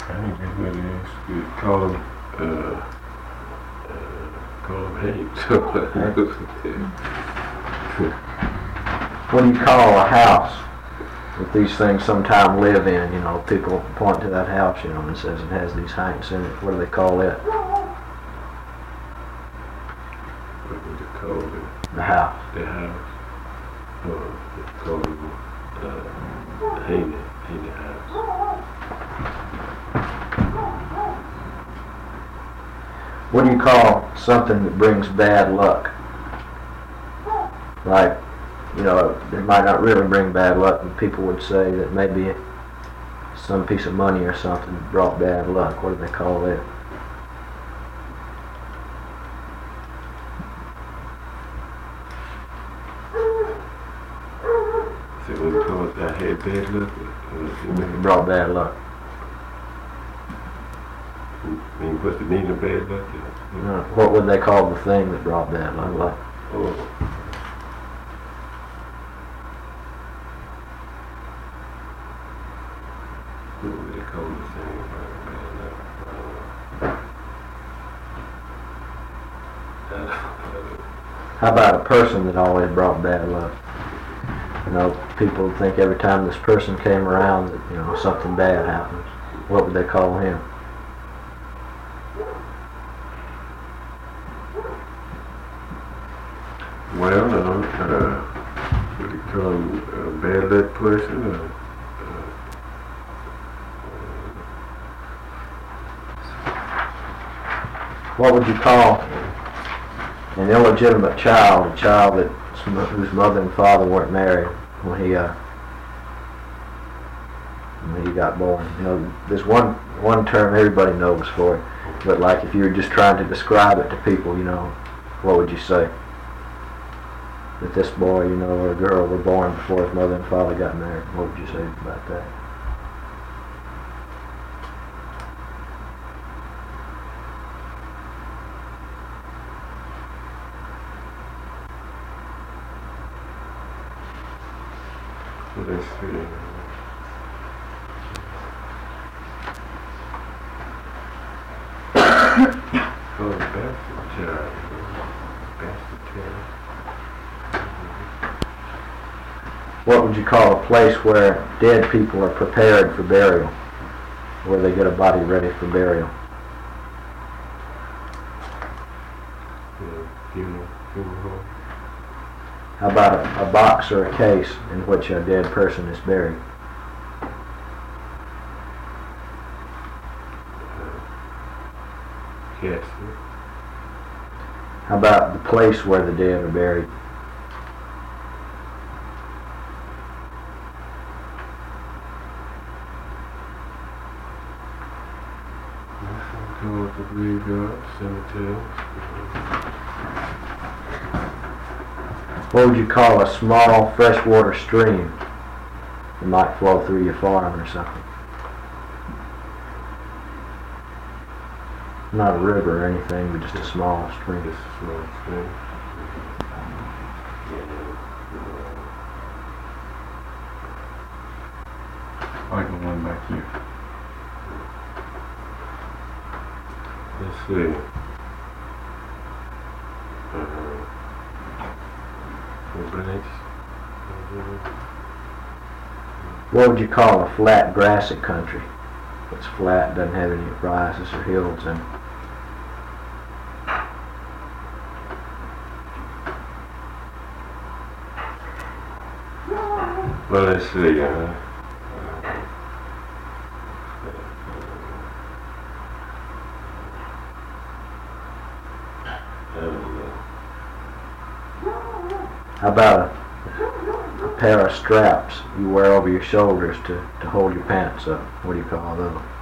I think that's what it is. You call them, hate. What do you call a house that these things sometime live in? You know, people point to that house, you know, and it says it has these hanks in it. What do they call it? What would you call it? The house. The house. They call it hated house. What do you call something that brings bad luck? Like, you know, it might not really bring bad luck, but people would say that maybe some piece of money or something brought bad luck. What do they call it? So what we call it, I had bad luck? It brought bad luck. I mean, what's the meaning of bad luck? What would they call the thing that brought bad luck? Oh. What would they call the thing about bad luck? How about a person that always brought bad luck? You know, people think every time this person came around that, you know, something bad happens. What would they call him? Well, what do you call him? A bad luck person? What would you call an illegitimate child, a child whose mother and father weren't married when he got born? You know, there's one term everybody knows for it, but like if you were just trying to describe it to people, you know, what would you say? That this boy, you know, or girl were born before his mother and father got married. What would you say about that? Let's see. Oh, bastard child. Bastard child. What would you call a place where dead people are prepared for burial? Where they get a body ready for burial? Funeral home. How about a box or a case in which a dead person is buried? Casket. How about the place where the dead are buried? Call it the graveyard, cemetery. What would you call a small freshwater stream that might flow through your farm or something? Not a river or anything, but just a small stream. Just a small stream. Like the one back here. Let's see. What would you call a flat, grassy country? It's flat, doesn't have any rises or hills in it. Well, let's see. How about a pair of straps you wear over your shoulders to hold your pants up? What do you call those?